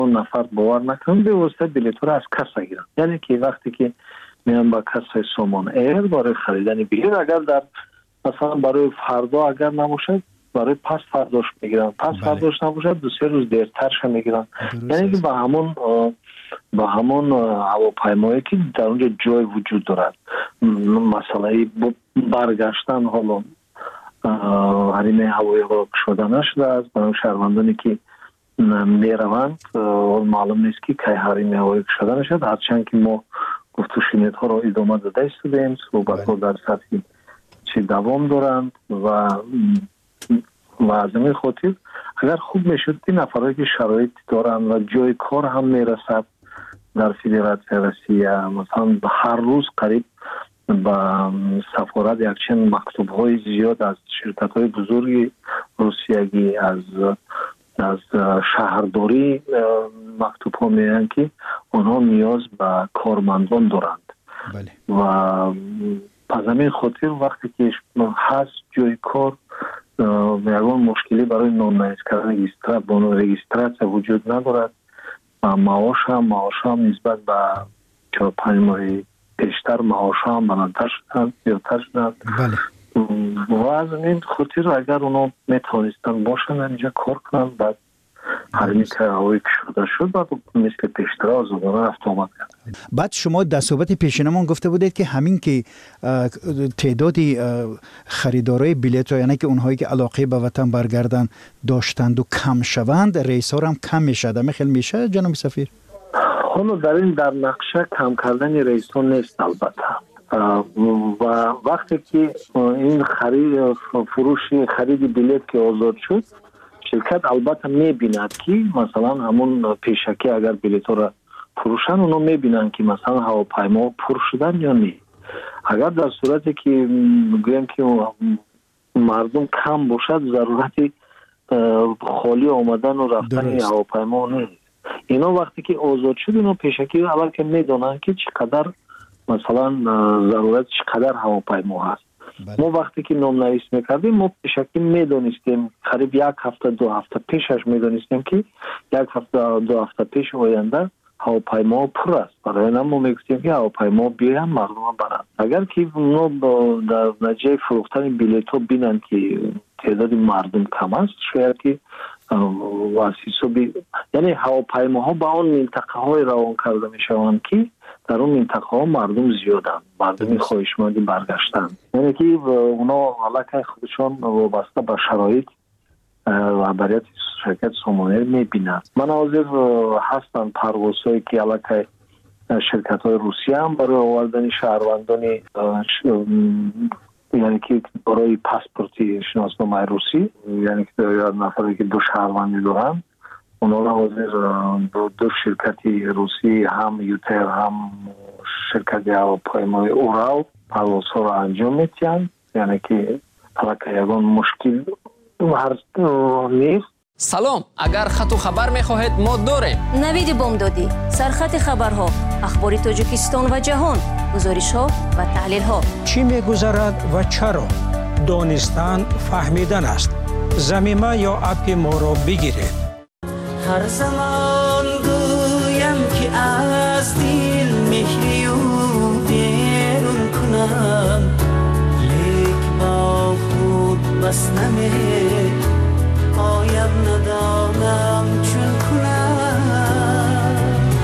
اون نفر باور نکنه به واسطه بلیط رو از کس بگیرن. یعنی که وقتی که میان با کس سامان ایر برای خریدن بلیط، اگر در مثلا برای فردا اگر نباشه برای پس فرداش میگیرن، پس فرداش نباشه 2-3 روز دیرترش میگیرن. یعنی که با همون هواپیمایی که در اونجا جای وجود دارد، مسئله برگشتن حالا حریم هوایی را شده نشده است. برای شهروندانی که میروند معلوم نیست که کی حریم هوایی شده نشد، هرچند که ما گفت و شنیدها را ادامه داده ایستادیم، صحبت‌ها در سطح چی دوام دارند و از این خاطر اگر خوب میشد این نفرهایی که شرایط دارند و جای کار هم میرسد در فدراسیون روسیه، مثلا هر روز قریب با سفارت یکچند مکتوب‌های زیاد از شرکت‌های بزرگ روسیایی از شهرداری مکتوب‌ها میان که آنها نیاز به کارمندان دارند. بله. و پس همین خاطر وقتی که هست جای کار یکون مشکلی برای نامنویس کردن رجیستراسیون وجود ندارد و معاش هم نسبت به 4-5 ماه پیشتر معاش هم بلندتر شدن. بله. و از این خاطر اگر اونا میتونستن باشن اینجا کار کنن، بعد حرمی که هوایی که شده شد بعد مثل پیشتر آزادانه رفت آمد کرد. بعد شما در صحبت پیشینمان گفته بودید که همین که تعدادی خریدارای بلیط یعنی که اونهایی که علاقه به وطن برگردن داشتند و کم شوند، ریس ها هم کم میشه. دم خیلی میشه جناب سفیر؟ حالا در نقشه کم کردن ریس ها نیست البته، و وقتی که این خرید بلیط که آزاد شد، شرکت البته میبیند که مثلا همون پیشکی اگر بلیط را فروشن اونا میبینن که مثلا هواپیما پر شدن یا نه. اگر در صورتی که میگویم که مردم کم باشد ضرورتی خالی آمدن و رفتن هواپیما نیست. اینا وقتی که آزاد شد اینا پیشکی اول که میدونن که چقدر مثلا ضرورت چقدر هواپیما هست. ما وقتی که نامنویس میکردیم ما پیشکی میدونستیم قریب 1 هفته 2 هفته پیشش میدونستیم که 1 هفته 2 هفته پیش آینده هواپیما پر است. برای این ما میگفتیم که هواپیما بیاین مردم برند. اگر که اونا در نتیجه فروختن بلیط ها بینن که تعداد مردم کم است، شاید که یعنی هواپیماها با اون منطقه های روان کرده میشوند که در اون منطقه ها مردم زیادند، مردم خواهشمندی برگشتن. یعنی که اونا علاقه خودشان وابسته به شرایط و برایت شرکت سامانه میبینند. مناظر هستن پروازهایی که علاقه شرکت های روسیه هم برای آوردن شهروندان یعنی که برای پاسپورتی شناسنامه روسی، یعنی که نفری که 2 شهروندی دارن اونا را حاضر 2 شرکتی روسی هم یوتر هم شرکت هواپیمای اورال پروازها را انجام میتین. یعنی که علاقه یگان مشکل هر نیست. سلام، اگر خط و خبر میخواهید ما داریم. نوید بامدادی، سرخط خبرها، اخبار تاجیکستان و جهان، گزارش ها و تحلیل ها. چی میگذرد و چرا؟ دانستن فهمیدن است. ضمیمه یا اپ ما را بگیرید. هر زمان گویم که از دل مهری و بیرون کنم، لیک با خود بس پایم ندانم چون کنم.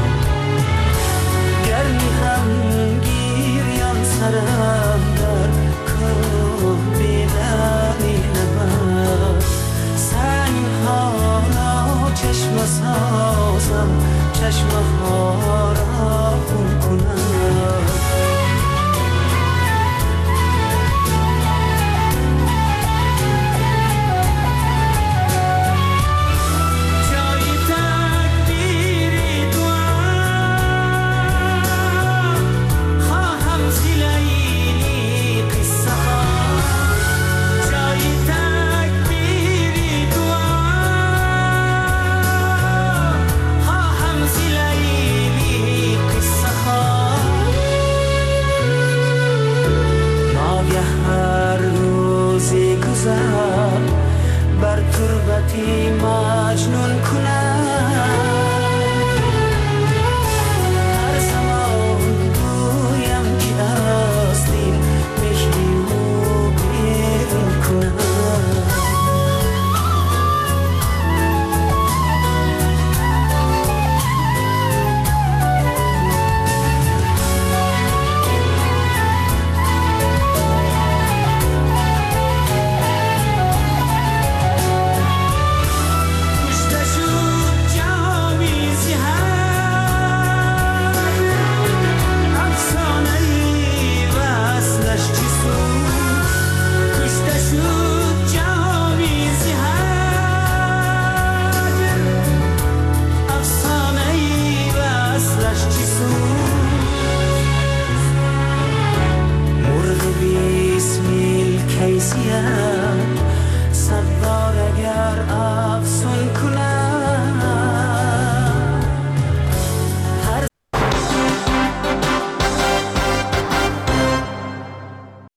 گرمی هم گیریان سرم در کوه بیدمی نمد، سنگ ها را چشم سازم، چشم ها را خون کنم.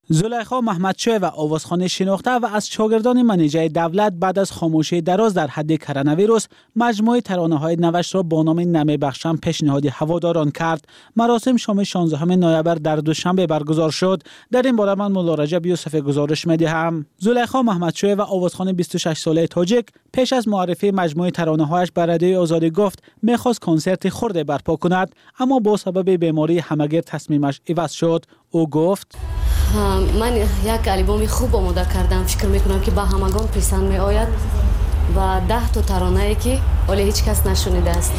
زلیخا محمدشاه و آوازخوان شناخته و از شاگردان منیژه دولت بعد از خاموشی دراز در حد کرونا ویروس مجموعه ترانه‌های نوش را با نام نمی بخشم پیشنهاد هواداران کرد. مراسم شام 16 نوامبر در دوشنبه برگزار شد. در این باره من مولا رجب یوسف گزارش می‌دهم. زلیخا محمدشاه و آوازخوان 26 ساله تاجیک پیش از معرفی مجموعه ترانه‌هایش بر رادیوی آزادی گفت می‌خواست کنسرت خرد برپا کند، اما با سبب بیماری همگیر تصمیمش عوض شد. او گفت من یک آلبوم خوب آماده کردم، فکر میکنم که با همگان پسند می آید و 10 تا ترانه‌ای که ولی هیچ کس نشنیده است.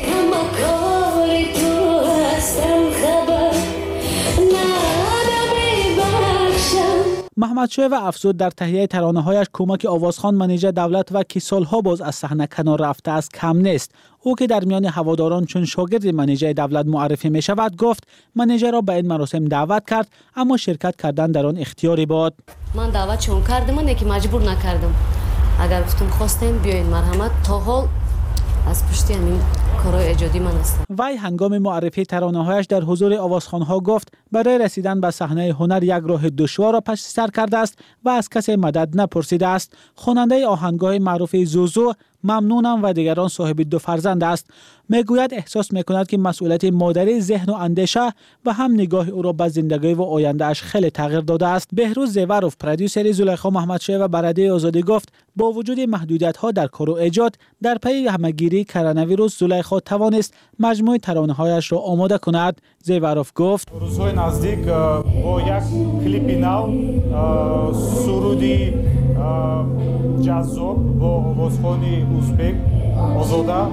محمدشاه و افزود در تهیه ترانه‌هایش کمک آوازخوان منیژه دولت و که سالها باز از صحنه کنار رفته است کم نیست. او که در میان هواداران چون شاگرد منیژه دولت معرفی می شود گفت منیژه را به این مراسم دعوت کرد، اما شرکت کردن در آن اختیاری بود. من دعوت چون کردم، من که مجبور نکردم. اگر گفتم خواستین بیاین مرحمت، تا حال از پشت همین کارهای ایجادی من هستم. وی هنگام معرفی ترانه‌هایش در حضور آوازخوان‌ها گفت برای رسیدن به صحنه هنر یک راه دشوار را پشت سر کرده است و از کسی مدد نپرسیده است. خواننده آهنگ‌های معروف زوزو ممنونم و دیگران صاحب 2 فرزند است. میگوید احساس میکند که مسئولیت مادری ذهن و اندیشه و هم نگاه او را به زندگی و آینده اش خیلی تغییر داده است. بهروز زیوروف پرودیوسر زلیخا محمدشاه و برنده آزادی گفت با وجود محدودیت‌ها در کار و ایجاد در پی همه‌گیری کرونا ویروس زلیخا توانست مجموعه ترانه‌هایش را آماده کند. زیوروف گفت روزهای نزدیک با یک کلیپ نو سرودی جذاب با آوازخوانی ازبک آزاده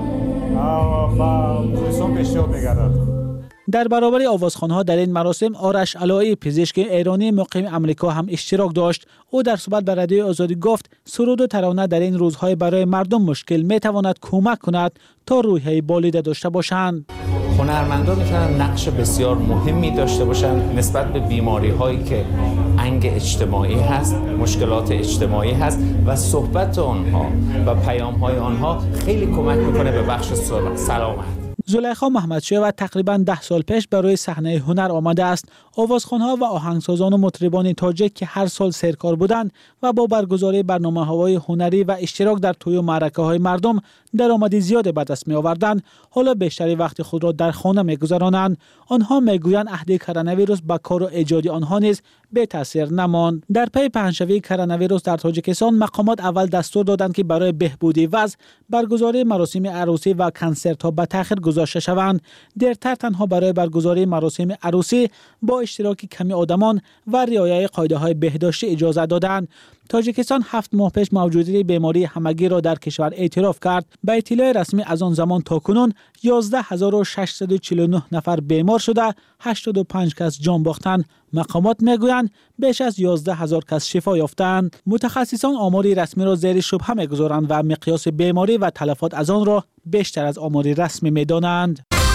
با مخلصان پیشنهاد می‌گردد. در برابر آوازخوان‌ها در این مراسم آرش علایی پزشک ایرانی مقیم امریکا هم اشتراک داشت. او در صحبت با رادیوی آزادی گفت سرود و ترانه در این روزهای برای مردم مشکل می‌تواند کمک کند تا روحیه بالیده داشته باشند. هنرمندان میتونن نقش بسیار مهمی داشته باشند نسبت به بیماری‌هایی که انگ اجتماعی هست، مشکلات اجتماعی هست و صحبت آنها و پیام‌های آنها خیلی کمک میکنه به بخش سلامت. زلیخا محمدشاه و تقریباً 10 سال پیش برای صحنه هنر آمده است. آوازخوان‌ها و آهنگسازان و مطربان تاجیک که هر سال سرکار بودند و با برگزاری برنامه‌های هنری و اشتراک در توی و معرکه‌های مردم درآمدی زیاد به دست می‌آوردند، حالا بیشتری وقت خود را در خانه می‌گذرانند. آنها می‌گویند عهد کرونا ویروس با کار و ایجادی آنها نیز به تاثیر نماند. در پی پهنشوی کرونا ویروس در تاجیکستان مقامات اول دستور دادند که برای بهبودی وضع برگزاری مراسم عروسی و کنسرت‌ها به تأخیر گذاشته شوند. دیرتر تنها برای برگزاری مراسم عروسی با اشتراک کمی آدمان و رعایت قاعده‌های بهداشتی اجازه دادند. تاجیکستان 7 ماه پیش موجودیت بیماری همگیر را در کشور اعتراف کرد. به اطلاع رسمی از آن زمان تا کنون 11649 نفر بیمار شده، 85 کس جان باختند. مقامات میگویند بیش از 11000 کس شفا یافتند. متخصصان آمار رسمی را زیر شبهه میگذارند و مقیاس بیماری و تلفات از آن را بیشتر از آمار رسمی میدانند.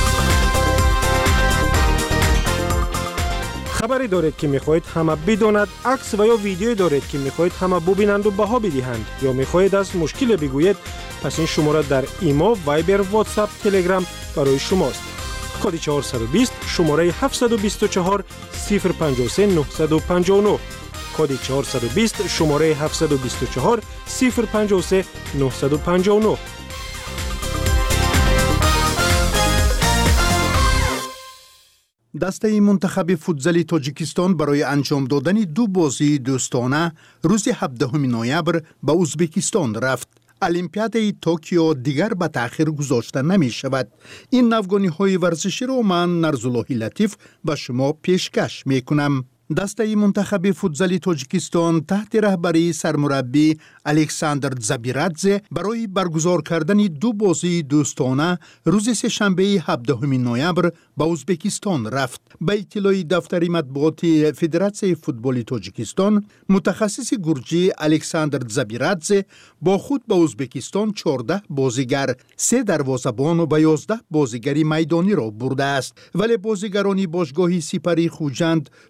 خبری دارید که میخواهید همه بداند، عکس و یا ویدیویی دارید که میخواهید همه ببینند و بها بدهند یا میخواهید از مشکل بگویید، پس این شماره در ایما، وایبر، واتساپ، تلگرام برای شماست. کد 420 شماره 724 053 959. کد 420 شماره 724 053 959. دسته منتخب فوتزال تاجیکستان برای انجام دادن 2 بازی دوستانه روز 17 نوامبر به ازبکستان رفت. المپیاد توکیو دیگر به تأخیر گذاشته نمی شود. این نوگانی های ورزشی را من نرزالله لطیف به شما پیشکش می کنم. دسته منتخب فوتزال تاجیکستان تحت رهبری سرمربی الکساندر زابیرادزه برای برگزار کردن 2 بازی دوستانه روز سه‌شنبه 17 نوامبر به ازبکستان رفت. به اطلاع دفتر مطبوعاتی فدراسیون فوتبال تاجیکستان، متخصص گرجی الکساندر زابیرادزه با خود به ازبکستان 14 بازیگر، 3 دروازه‌بان و 11 بازیگر میدانی را برده است، ولی بازیگران باشگاه سپری خوجند، صابر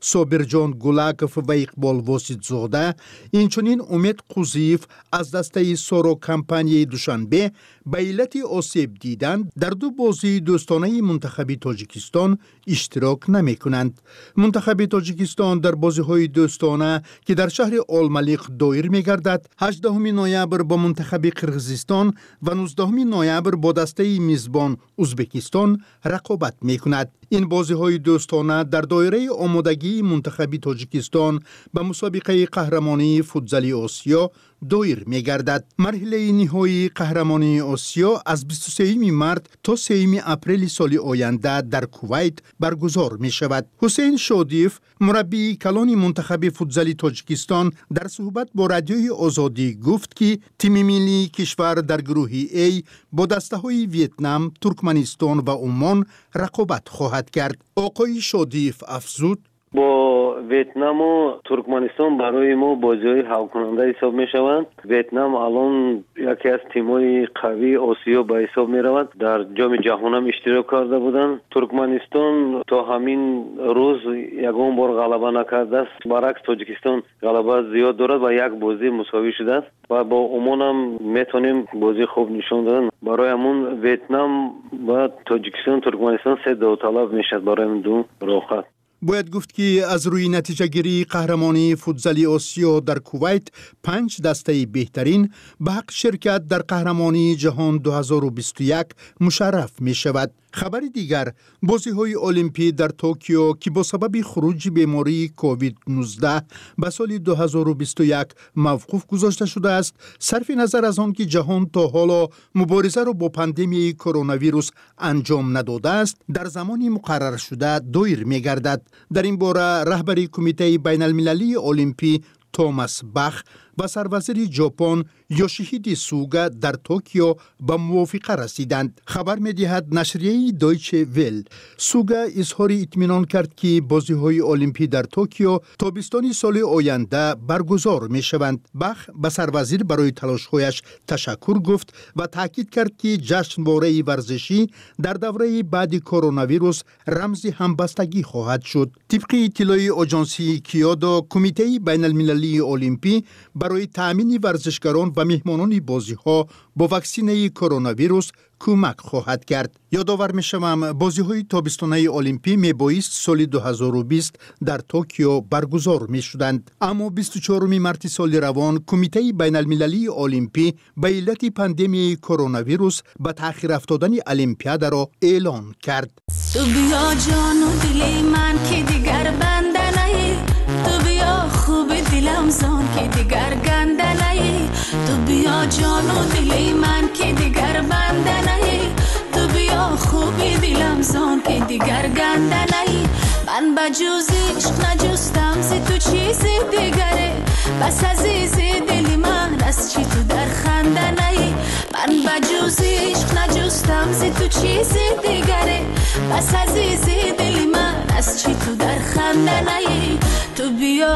مرجان گولاکوف و اقبال واسطزاده، اینچنین امید قوزیف از دسته سورو کمپانی دوشنبه به علت آسیب دیدن در دو بازی دوستانه منتخب تاجیکستان اشتراک نمی کنند. منتخب تاجیکستان در بازی های دوستانه که در شهر آلملیق دایر می گردد 18 نوامبر با منتخب قرغیزستان و 19 نوامبر با دسته میزبان ازبکستان رقابت می کند. این بازی های دوستانه در دایره آمادگی منتخب تاجیکستان به مسابقه قهرمانی فوتزالی آسیا دایر می گردد. مرحله نهایی قهرمانی آسیا از 23 مارس تا 3 اپریل سال آینده در کویت برگزار می شود. حسین شادیف مربی کلان منتخب فوتزالی تاجیکستان در صحبت با رادیوی آزادی گفت که تیم ملی کشور در گروه A با دسته های ویتنام، ترکمنستان و عمان رقابت خواهد کرد. آقای شادیف افزود: با ویتنام و ترکمنستان برای ما بازی‌های حل کننده حساب می‌شوند. ویتنام الان یکی از تیم‌های قوی آسیا به حساب می‌رود. در جام جهان هم اشتراک کرده بودند. ترکمنستان تا همین روز یگان بار غلبه نکرده است. برعکس تاجیکستان غلبه زیاد دارد و یک بازی مساوی شده است و با عمان هم میتونیم بازی خوب نشان دادن. برای همون ویتنام و تاجیکستان ترکمنستان سه داوطلب میشد برای این دو رقابت. باید گفت که از روی نتیجه گیری قهرمانی فوتزالی آسیا در کویت 5 دسته بهترین به حق شرکت در قهرمانی جهان 2021 مشرف می شود. خبر دیگر، بازی های المپی در توکیو که با سبب خروج بیماری کووید 19 به سال 2021 موقوف گذاشته شده است، صرف نظر از آن که جهان تا حالا مبارزه را با پاندمی کرونا ویروس انجام نداده است، در زمانی مقرر شده دایر می گردد. در این باره رهبر کمیته بین المللی المپی توماس باخ و سروزیر ژاپن یوشیهیدی سوگا در توکیو به موافقه رسیدند. خبر می‌دهد نشریه دایچه ویل. سوگا اظهار اطمینان کرد که بازی‌های المپی در توکیو تابستان سال آینده برگزار می‌شوند. باخ به سروزیر برای تلاش‌هایش تشکر گفت و تاکید کرد که جشنواره ورزشی در دوره بعد کرونا ویروس رمز همبستگی خواهد شد. طبق اطلاع آژانسی کیوتو، کمیته بین المللی المپی برای تأمین ورزشکاران و مهمانان بازی‌ها با واکسینه کرونا ویروس کمک خواهد کرد. یادآور می‌شوم بازی‌های تابستانه المپی میبایست سال 2020 در توکیو برگزار می‌شدند، اما 24 مارس سال روان کمیته بین المللی المپی به علت پاندمی کرونا ویروس به تأخیر افتادن المپیاد را اعلان کرد. تو بیا جان و دل من که دیگر بنده نهی، تو بیا خوب دلم زان که دیگر گنده نهی، تو بیا جان و دل من که دیگر بنده نهی، تو بیا خوب دلم زان که دیگر گنده نهی. من به جز عشق نجستم ز تو چیزی دیگره، بس عزیز دل من از چی تو در خنده نهی. من به جز عشق نجستم ز تو چیزی دیگره، بس عزیز دل من از چی تو در خنده نهی. تو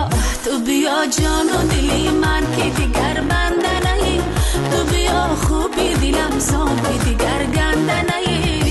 بیا جان و دل من که دیگر بنده نهی، تو بیا خوبی دلم زان که دیگر گنده نهی.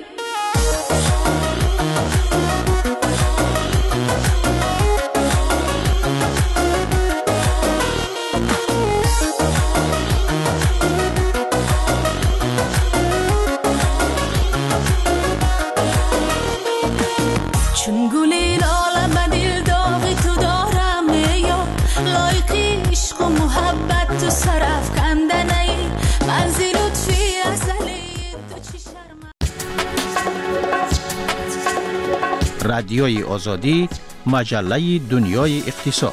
چون گلی لاله به دل داغی تو دارم یا لایقی عشق و محبت تو سرف کنده نی، منزل لطفی ازلی تو چی شرم. رادیوی آزادی، مجله دنیای اقتصاد.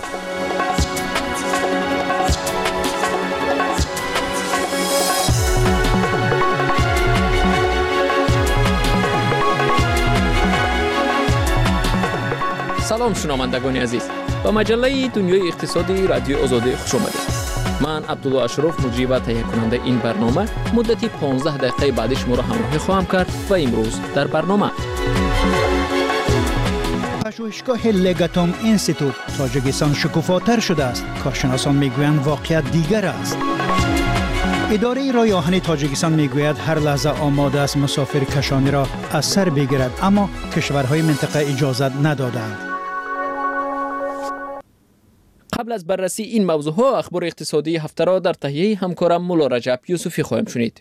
سلام شنوندگان عزیز، با مجله دنیای اقتصادی رادیو آزادی خوش آمدید. من عبدالله اشرف مجری و تهیه کننده این برنامه مدتی 15 دقیقه بعدش ما را همراهی خواهم کرد و امروز در برنامه پژوهشگاه لگاتوم اینستیتوت تاجیکستان شکوفاتر شده است. کارشناسان میگویند واقعیت دیگر است. اداره راه آهن تاجیکستان میگوید هر لحظه آماده است مسافر کشانی را از سر بگیرد، اما کشورهای منطقه اجازت ندادند. قبل از بررسی این موضوع ها اخبار اقتصادی هفته را در تهیه همکارم مولا رجب یوسفی خواهیم شنید.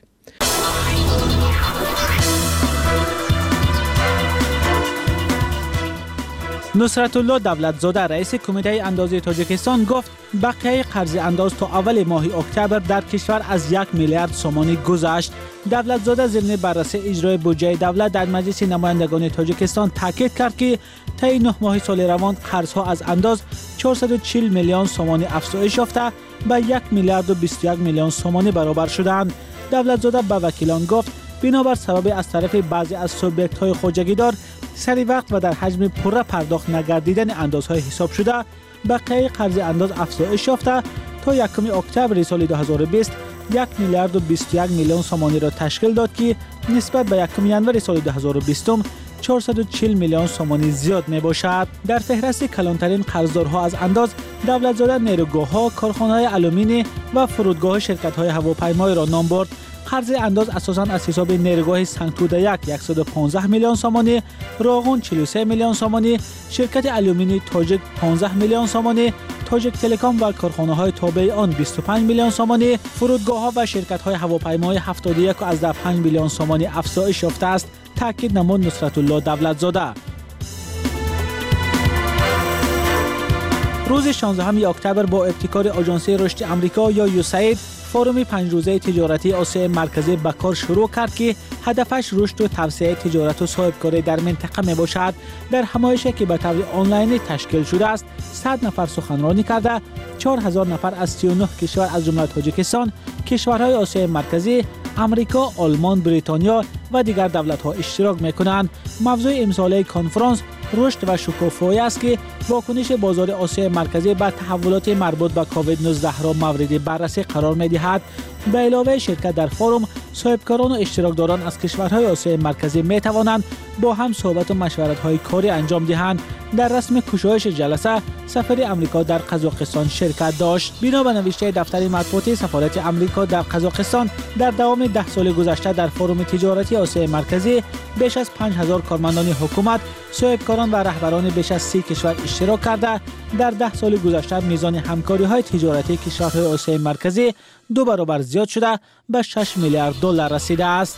نصرت الله دولتزاده رئیس کمیته اندازه تاجیکستان گفت بقیه قرض انداز تا اول ماه اکتبر در کشور از 1 میلیارد سومانی گذشت. دولتزاده ضمن بررسی اجرای بودجه دولت در مجلس نمایندگان تاجیکستان تاکید کرد که طی 9 ماه سال روان قرضها از انداز 440 میلیون سومانی افزایش یافته به 1 میلیارد و 21 میلیون سومانی برابر شدند. دولتزاده به وکیلان گفت بنابر سبب از طرف بعضی از سوبیکت‌های خواجگیدار سری وقت و در حجم پره پرداخت نگردیدن اندازهای حساب شده بقیه قرض انداز افزایش یافته تا 1 اکتبر سال 2020 1 میلیارد و 21 میلیون سومانی را تشکیل داد که نسبت به 1 ینور سال 2020 440 میلیون سومانی زیاد می باشد. در فهرست کلانترین قرضدارها از انداز دولتزاده نیروگاه‌ها، کارخانه‌های آلومینی و فرودگاه شرکت‌های هواپیمایی را نام برد. قرض انداز اساساً از حساب نیروگاه سنگتوده 115 میلیون سومانی، راغون 43 میلیون سومانی، شرکت آلومینی تاجیک 15 میلیون سومانی، تاجیک تلکام و کارخانه‌های تابع آن 25 میلیون سومانی، فرودگاه‌ها و شرکت‌های هواپیمایی 71.5 میلیون سومانی افزایش یافته است. تاکید نمود نصرت الله دولتزاده. روز 16 اکتبر با ابتکار آژانسی رشد آمریکا یا یوساید فروم 5 روزه تجارتی آسیای مرکزی به کار شروع کرد که هدفش رشد و توسعه تجارت و صاحبکاری در منطقه می باشد. در همایشی که به طور آنلاین تشکیل شده است 100 نفر سخنرانی کرده 4000 نفر از 39 کشور از جمله تاجیکستان، کشورهای آسیای مرکزی، امریکا، آلمان، بریتانیا و دیگر دولت‌ها اشتراک می‌کنند. موضوع امساله کنفرانس رشد و شکوفایی است که واکنش بازار آسیای مرکزی به تحولات مربوط به کووید 19 را مورد بررسی قرار می‌دهد. به علاوه شرکت در فروم صاحبکاران و اشتراکداران از کشورهای آسیای مرکزی می‌توانند با هم صحبت و مشورت‌های کاری انجام دهند. در رسم گشایش جلسه سفیر آمریکا در قزاقستان شرکت داشت. بنا به نوشته دفتر مطبوعاتی سفارت آمریکا در قزاقستان در دوام 10 سال گذشته در فروم تجارتی آسیای مرکزی بیش از 5000 کارمندان حکومت، صاحبکاران و رهبران بیش از 30 کشور اشتراک کرده در 10 سال گذشته میزان همکاری‌های تجارتی کشورهای آسیای مرکزی 2 برابر زیاد شده به 6 میلیارد دلار رسیده است.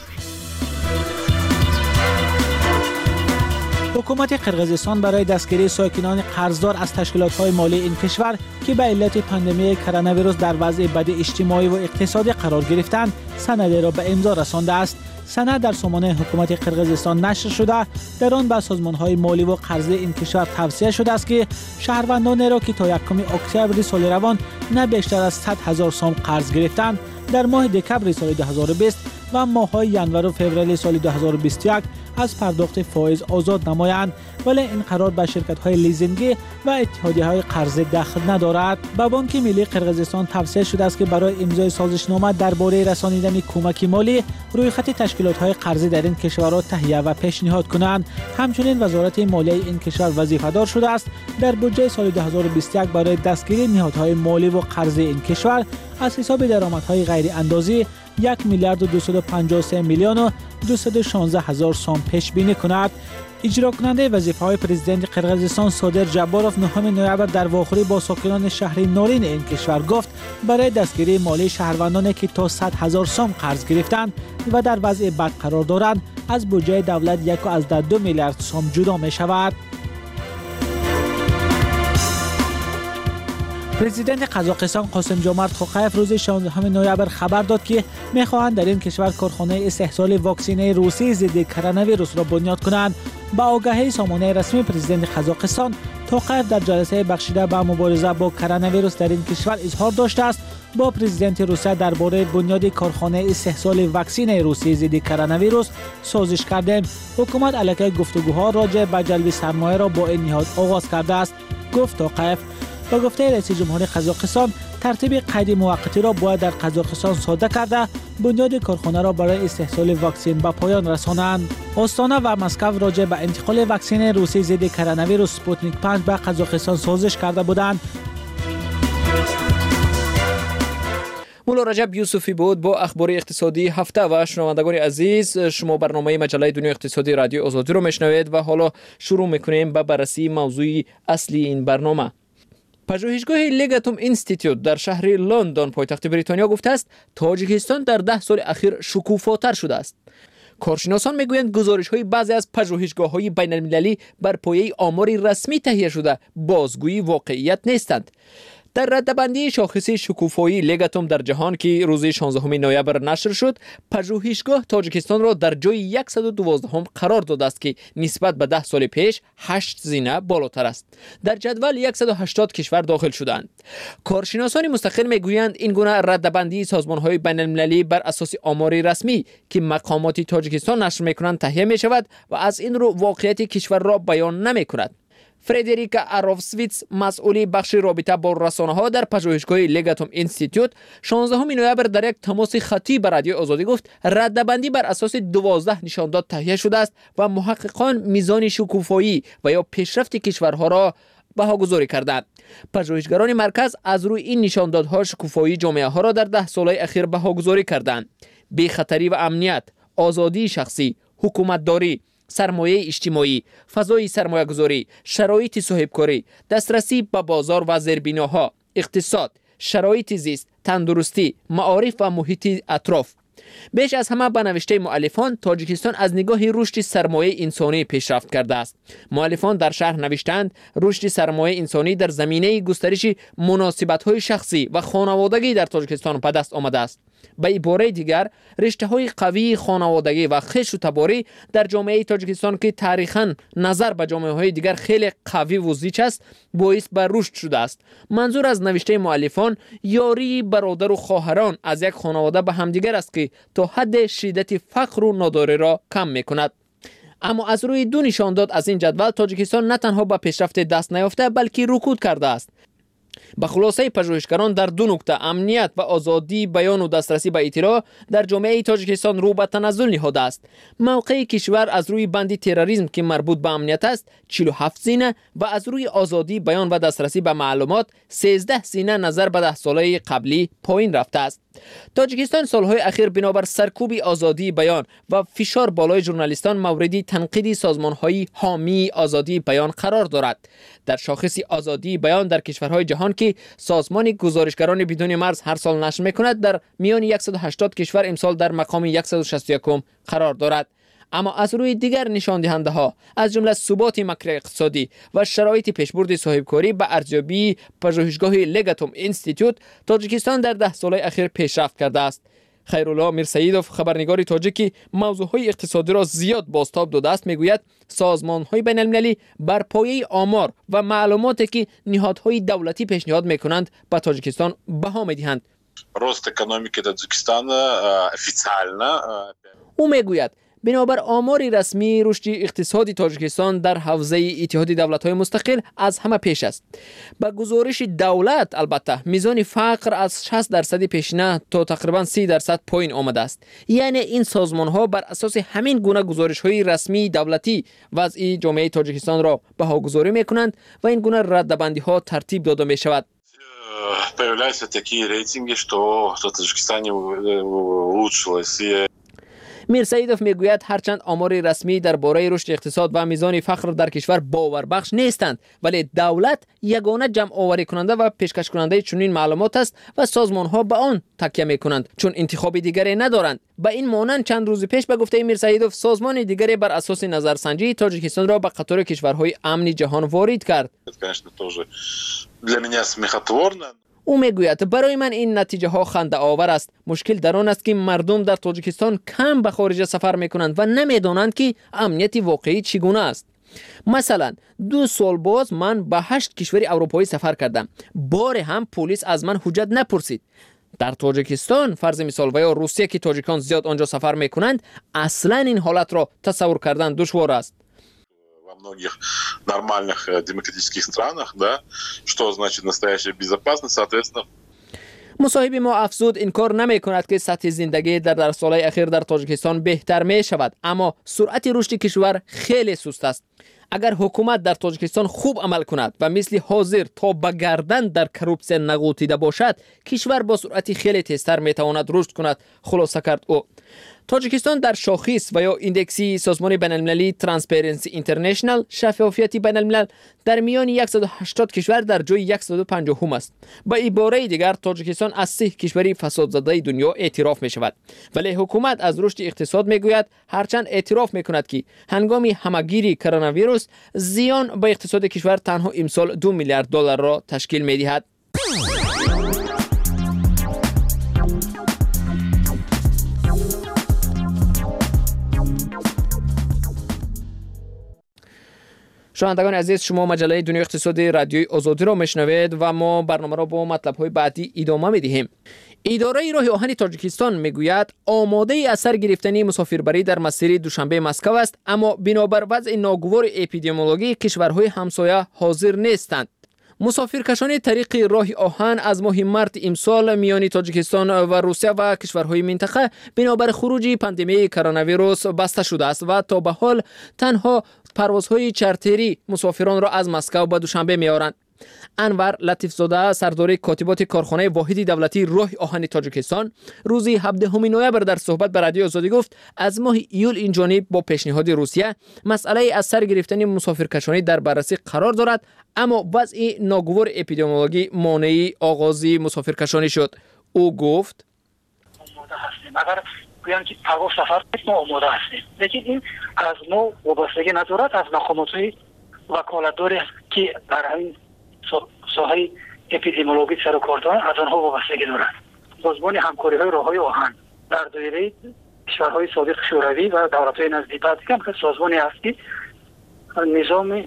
حکومت قرقیزستان برای دستگیری ساکنان قرضدار از تشکیلات‌های مالی این کشور که به علت پاندمی کرونا ویروس در وضع بد اجتماعی و اقتصادی قرار گرفتند سندی را به امضا رسانده است. سند در سامانه حکومت قرقیزستان نشر شده در آن به سازمان‌های مالی و قرضه این کشور توصیه شده است که شهروندان را که تا 1 اکتبر سال روان نه بیشتر از 100,000 سوم قرض گرفتند در ماه دکمبر سال 2020 و ماه‌های ینور و فوریه سال 2021 از پرداخت فایز آزاد نمایند، ولی این قرار به شرکت‌های لیزینگی و اتحادیه‌های قرضه دخل ندارد. به بانک ملی قرقیزستان توصیه شده است که برای امضای سازشنامه درباره رسانیدن کمک مالی روی خط تشکیلات‌های قرضه در این کشورها تهیه و پیشنهاد کنند. همچنین وزارت مالیه این کشور وظیفه‌دار شده است در بودجه سال 2021 برای دستگیری نهادهای مالی و قرضه این کشور از حساب درآمدهای غیر اندازی 1 میلیارد و 253 میلیون و 216 هزار سوم پیش بینی کند. اجرا کننده وظیفه‌های پرزیدنت قرقیزستان صادر جباروف 9 نوامبر در واخوری با ساکنان شهر نورین این کشور گفت برای دستگیری مالی شهروندانی که تا 100,000 سوم قرض گرفتند و در وضع بد قرار دارند از بودجه دولت 1.2 میلیارد سوم جدا می شود. پرزیدنت قزاقستان قاسم جمارت توقیف روز 16 نوامبر خبر داد که می‌خواهند در این کشور کارخانه استحصال واکسینه روسی ضد کرونا ویروس را بنیاد کنند. با آگاهی سامانه رسمی پرزیدنت قزاقستان توقیف در جلسه بخشیده به مبارزه با کرونا ویروس در این کشور اظهار داشته است با پرزیدنت روسیه درباره بنیاد کارخانه استحصال واکسین روسی ضد کرونا ویروس سازش کردیم. حکومت علیه گفتگوها راجع به جلب سرمایه را با این نهاد آغاز کرده است، گفت توقیف. با گفته رئیس جمهور قزاقستان ترتیب قید موقتی را باید در قزاقستان صادر کرده بنیاد کارخانه را برای استحصال واکسن به پایان رسانند. آستانه و مسکو راجع به انتقال واکسن روسی ضد کرونا ویروس سپوتنیک 5 به قزاقستان سازش کرده بودند. مولا رجب یوسفی بود با اخبار اقتصادی هفته و شنوندگان عزیز شما برنامه مجله دنیا اقتصادی رادیو آزادی رو میشنوید و حالا شروع میکنیم به بررسی موضوع اصلی این برنامه. پژوهشگاه لگاتوم اینستیتوت در شهر لندن پایتخت بریتانیا گفته است تاجیکستان در 10 سال اخیر شکوفاتر شده است. کارشناسان میگویند گزارش‌های بعضی از پژوهشگاه‌های بین‌المللی بر پایه آماری رسمی تهیه شده بازگویی واقعیت نیستند. در ردبندی شاخصی شکوفایی لگاتوم در جهان که روز 16 نوامبر نشر شد، پژوهشگاه تاجیکستان را در جای 112 قرار داده است که نسبت به 10 سال پیش 8 زینه بالاتر است. در جدول 180 کشور داخل شدند. کارشناسان مستقل میگویند این گونه ردبندی سازمان‌های بین‌المللی بر اساس آماری رسمی که مقامات تاجیکستان نشر می‌کنند تهیه می‌شود و از این رو واقعیت کشور را بیان نمی‌کند. فردریکا اروفسویتس مسئول بخش رابطه با رسانه‌ها در پژوهشگاه لگاتوم اینستیتوت 16 نوامبر در یک تماس خطی به رادیو آزادی گفت ردبندی بر اساس 12 نشانداد تهیه شده است و محققان میزان شکوفایی و یا پیشرفت کشورها را بهاگذاری کردند. پژوهشگران مرکز از روی این نشاندادها شکوفایی جامعه ها را در 10 سال اخیر بهاگذاری کردند. بی‌خطری و امنیت، آزادی شخصی، حکومتداری، سرمایه اجتماعی، فضای سرمایه گذاری، شرایط صاحبکاری، دسترسی به بازار و زیربناها، اقتصاد، شرایط زیست، تندرستی، معارف و محیط اطراف. بیش از همه به نوشته مؤلفان تاجیکستان از نگاه رشد سرمایه انسانی پیشرفت کرده است. مؤلفان در شرح نوشتند رشد سرمایه انسانی در زمینه گسترش مناسبت‌های شخصی و خانوادگی در تاجیکستان به دست آمده است. به عباره دیگر رشته‌های قوی خانوادگی و خویش و تباری در جامعه تاجیکستان که تاریخاً نظر به جامعه‌های دیگر خیلی قوی و زیچ است باعث به رشد شده است. منظور از نوشته مؤلفان یاری برادر و خواهران از یک خانواده به همدیگر است که تا حد شدت فقر و ناداری را کم می‌کند. اما از روی دو نشانداد از این جدول تاجیکستان نه تنها به پیشرفت دست نیافته بلکه رکود کرده است. به خلاصه پژوهشگران در دو نکته امنیت و آزادی بیان و دسترسی به اطلاع در جامعه تاجیکستان رو به تنزل نهاده است. موقع کشور از روی بند تروریسم که مربوط به امنیت است 47 زینه و از روی آزادی بیان و دسترسی به معلومات 13 زینه نظر به 10 ساله قبلی پایین رفته است. تاجیکستان سالهای اخیر بنابر سرکوب آزادی بیان و فشار بالای ژورنالیستان مورد تنقید سازمان‌های حامی آزادی بیان قرار دارد. در شاخص آزادی بیان در کشورهای جهان که سازمان گزارشگران بدون مرز هر سال نشر می‌کند در میان 180 کشور امسال در مقام 161 قرار دارد. اما از روی دیگر نشان دهنده ها از جمله ثبات مکر اقتصادی و شرایط پیشبرد صاحبکاری به ارزیابی پژوهشگاه لگاتوم اینستیتوت تاجیکستان در 10 سال اخیر پیشرفت کرده است. خیرالله میرسیدوف خبرنگار تاجیکی موضوعهای اقتصادی را زیاد بازتاب داده است میگوید سازمان‌های بین‌المللی بر پایه آمار و معلوماتی که نهادهای دولتی پیشنهاد می‌کنند به تاجیکستان بها می‌دهند. رشد اقتصادی تاجیکستان официально او میگوید بنابر آمار رسمی رشد اقتصادی تاجیکستان در حوزه اتحاد دولت‌های مستقل از همه پیش است. با گزارش دولت البته میزان فقر از 60% پیشینه تا تقریبا 30% پایین آمده است. یعنی این سازمان‌ها بر اساس همین گونه گزارش‌های رسمی دولتی وضع جامعه تاجیکستان را بهاگذاری می‌کنند و این گونه ردبندی‌ها ترتیب داده می‌شود. Появляются такие рейтинги, что в Таджикистане улучшилось. میرسیدوف میگوید هرچند آمار رسمی درباره رشد اقتصاد و میزان فقر در کشور باوربخش نیستند ولی دولت یگانه جمع آوری کننده و پیشکش کننده چنین معلومات است و سازمان ها به آن تکیه میکنند چون انتخاب دیگری ندارند. به این مانند چند روز پیش به گفته میرسیدوف سازمان دیگری بر اساس نظرسنجی تاجیکستان را به قطار کشورهای امن جهان وارد کرد. او میگوید برای من این نتیجه ها خنده آور است. مشکل در آن است که مردم در تاجیکستان کم به خارج سفر میکنند و نمیدانند که امنیت واقعی چگونه است. مثلا 2 سال باز من به 8 کشور اروپایی سفر کردم. بار هم پلیس از من حجت نپرسید. در تاجیکستان فرض مثال و یا روسیه که تاجیکان زیاد آنجا سفر میکنند اصلا این حالت را تصور کردن دشوار است. Во многих нормальных демократических странах, да, что значит настоящая безопасность, соответственно. مصاحب ما افزود این کار نمی کند که سطح زندگی در سالهای اخیر در تاجیکستان بهتر می شود اما سرعت رشد کشور خیلی سست است. اگر حکومت در تاجیکستان خوب عمل کند و مثل حاضر تا به گردن در کروپسیون نغوطیده باشد، کشور با سرعت خیلی تیزتر میتواند رشد کند، خلاصه کرد او. تاجیکستان در شاخص و یا ایندکسی سازمان بین‌المللی ترانسپرنسی اینترنشنال شفافیت بین‌الملل در میان 180 کشور در جای 150 است. با عباره دیگر تاجیکستان از 3 کشوری فساد زده دنیا اعتراف می شود. ولی حکومت از رشد اقتصاد می گوید، هرچند اعتراف می کند که هنگام همگیری کرونا ویروس زیان به اقتصاد کشور تنها امسال 2 میلیارد دلار را تشکیل می دهد. شنوندگان عزیز، شما مجله دنیای اقتصادی رادیوی آزادی را میشنوید و ما برنامه را با مطلب‌های بعدی ادامه می‌دهیم. اداره راه آهن تاجیکستان میگوید آماده از سر گرفتن مسافربری در مسیر دوشنبه مسکو است، اما بنابر وضع ناگوار اپیدمیولوژی کشورهای همسایه حاضر نیستند. مسافرکشانی طریق راه آهن از ماه مارس امسال میان تاجیکستان و روسیه و کشورهای منطقه بنابر خروج پاندمی کرونا ویروس بسته شده است و تا به حال تنها پروازهای چارتری مسافران را از مسکو به دوشنبه می‌آورند. انور لطیف زاده سردار کاتبات کارخانه واحد دولتی راه آهن تاجیکستان روز 17 نوامبر در صحبت با رادیو آزادی گفت از ماه ایول این جانب با پیشنهاد روسیه مسئله از سر گرفتن مسافرکشانی در بررسی قرار دارد، اما وضع ناگوار اپیدمیولوژی مانع آغاز مسافرکشانی شد. او گفت اگر بیان که پرواز سفر ما آماده هستیم، لیکن این از ما وابستگی ندارد، از مقامات وکالتداری که در این ساحه اپیدمیولوژی سر و کار دارند از آنها وابستگی دارد. سازمان همکاری های راههای آهن در دایره کشورهای سابق شوروی و دولت‌های نزدیک هم که سازمانی است که نظام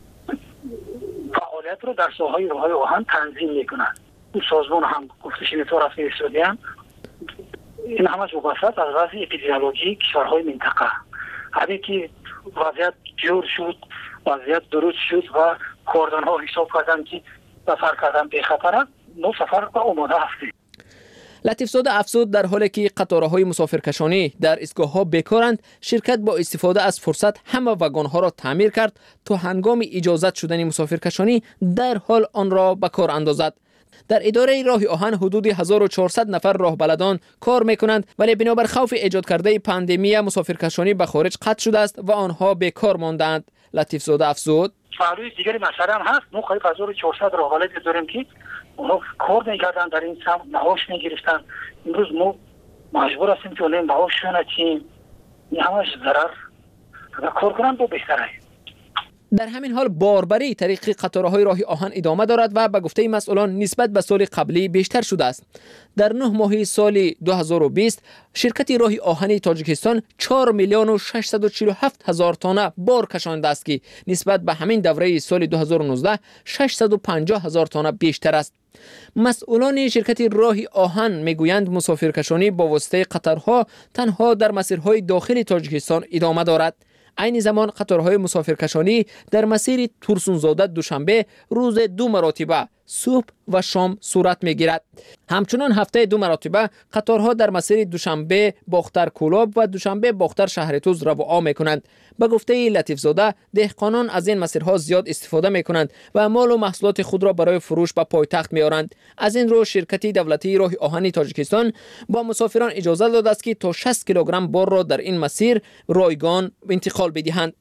فعالیت را در ساحه راههای آهن تنظیم می‌کند. این سازمان هم گفتش اینطور است که این همش وابسته از وضع اپیدمیولوژی کشورهای منطقه. همین که وضعیت جور شد، وضعیت درست شد و کاردان‌ها حساب کردن که سفر کردن به خطر است، ما سفر به آماده هستیم. لطیف زاده افزود در حالی که قطارهای مسافرکشانی در ایستگاه‌ها بیکارند، شرکت با استفاده از فرصت همه واگن‌ها را تعمیر کرد تا هنگام اجازت شدن مسافرکشانی در حال آن را به کار اندازد. در اداره راه آهن حدود 1400 نفر راهبلدان کار میکنند، ولی بنابر خوف ایجاد کرده پاندمی مسافرکشانی به خارج قطع شده است و آنها بیکار ماندند. لطیف زاده افزود فعالیت دیگری مسئله هم هست. ما قریب 1400 راهبلد داریم که اونها کار میکردن در این سمت، معاش میگرفتن. امروز ما مجبور هستیم که اونها معاششون نچیم. این همش ضرر و کار کنن با بهتره. در همین حال باربری طریق قطارهای راه آهن ادامه دارد و به گفته مسئولان نسبت به سال قبلی بیشتر شده است. در 9 ماه سال 2020 شرکت راه آهن تاجیکستان 4 میلیون و 647 هزار تانه بار کشانده است که نسبت به همین دوره سال 2019 650 هزار تانه بیشتر است. مسئولان شرکت راه آهن میگویند مسافرکشانی با واسطه قطارها تنها در مسیرهای داخل تاجیکستان ادامه دارد. عین زمان قطارهای مسافرکشانی در مسیر تورسونزاده دوشنبه روز 2 مرتبه صبح و شام صورت میگیرد. همچنان هفته 2 مرتبه قطارها در مسیر دوشنبه باختر کولاب و دوشنبه باختر شهرتوز رواع میکنند. به گفته لطیف زاده دهقانان از این مسیرها زیاد استفاده میکنند و مال و محصولات خود را برای فروش به پایتخت میآورند. از این رو شرکت دولتی راه آهن تاجیکستان با مسافران اجازه داده است که تا 60 کیلوگرم بار را در این مسیر رایگان انتقال بدهند.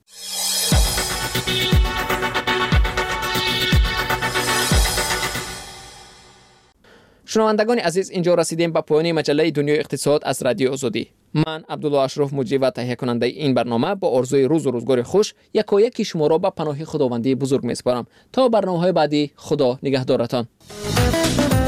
شنوندگان عزیز، اینجا رسیدیم به پایان مجله دنیای اقتصاد از رادیو آزادی. من عبدالله اشرف مجری و تهیه کننده این برنامه با آرزوی روز و روزگار خوش یکایک شما را به پناه خداوندی بزرگ میسپارم. تا برنامه‌های بعدی، خدا نگهدارتان.